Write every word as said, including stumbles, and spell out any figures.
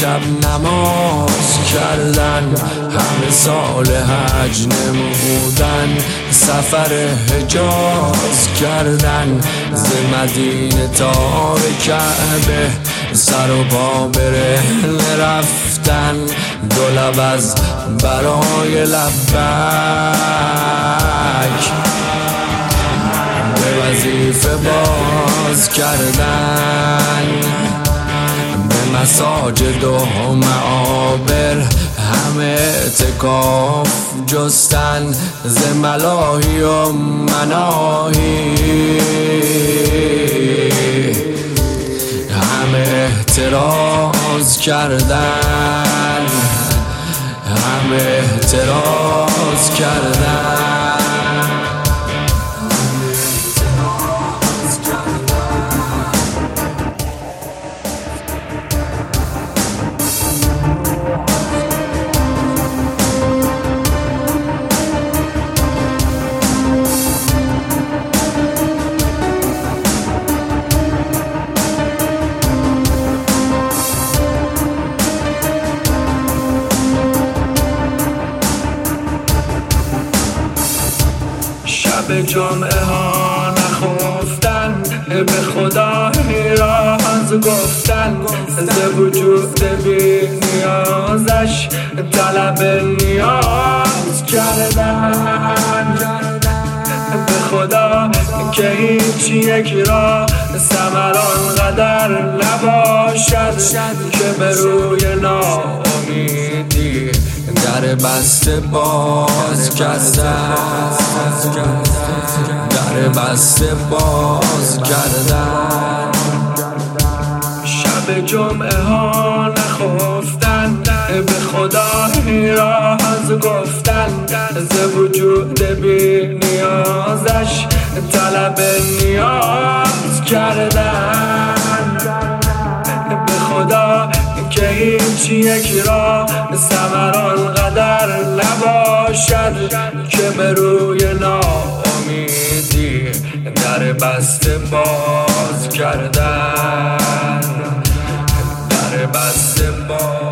شب نماز کردن، همه سال حج نمودن، سفر حجاز کردن، ز مدینه تا به کعبه سر و پا به رحله رفتن، دو لب از برای لبک به وظیفه باز کردن، به مساجد و معابر همه اعتکاف جستن، ز ملاهی و مناهی همه احتراز کردن، همه احتراز کردن. شب جمعه ها نخفتن، به خدا راز گفتن، ز وجود بی نیازش طلب نیاز کردن، به خدا که هیچ یک را ثمر آنقدر نباشد که به روی ناامیدی در بسته باز کردن، در بسته باز کردن. شب جمعه ها نخفتن، به خدا راز گفتن، ز وجود بی نیازش طلب نیاز کردن، به خدا که هیچ یک را ثمر آنقدر نباشد که به روی ناامیدی در بسته باز کردن، در بسته باز